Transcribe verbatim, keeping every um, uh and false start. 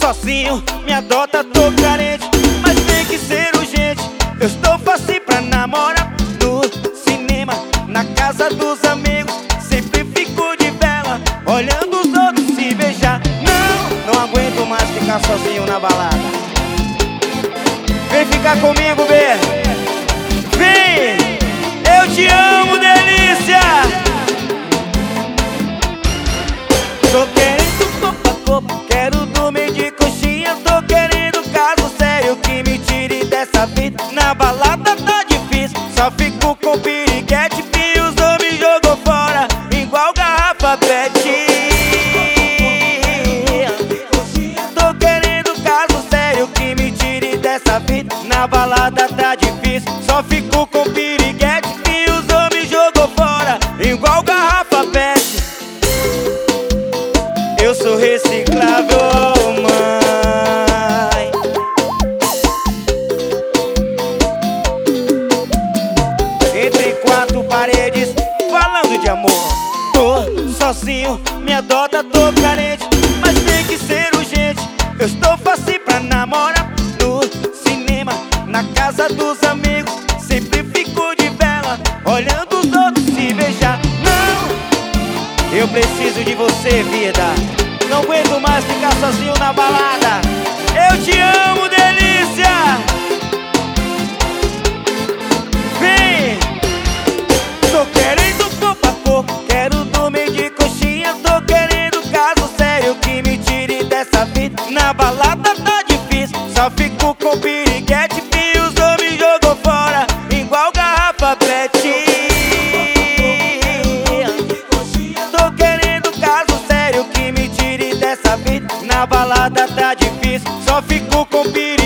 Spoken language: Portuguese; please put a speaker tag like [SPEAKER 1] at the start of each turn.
[SPEAKER 1] sozinho, me adota, tô carente, mas tem que ser urgente. Eu estou fácil pra namorar, no cinema, na casa dos amigos, sempre fico de vela, olhando os outros se beijar. Não, não aguento mais ficar sozinho na balada. Vem ficar comigo, B. Vem, eu te amo, delícia. Tô querendo copa a copa, quero dormir de coxinha. Tô querendo caso sério que me tire dessa vida. Na balada tá difícil, só fico com piriguete. E os homens jogou fora, igual garrafa pet. Tô querendo caso sério que me tire dessa vida. Na balada tá difícil, só fico com piriguete. E os homens jogou fora, igual garrafa pet. Eu sou reciclável, mãe. Entre quatro paredes, falando de amor. Tô sozinho, me adota, tô carente, mas tem que ser urgente. Eu estou fácil pra namorar, no cinema, na casa dos amigos, sempre fico de vela, olhando os outros se beijar. Não, eu preciso de você, vida. Não aguento mais ficar sozinho na balada. Eu te amo, delícia. Vem, tô querendo corpo a corpo, quero dormir de coxinha. Tô querendo caso sério que me tire dessa vida. Na balada tá difícil, só fico com piriguete. E os homens jogou fora, igual garrafa pet. Na balada tá difícil, só fico com perigo.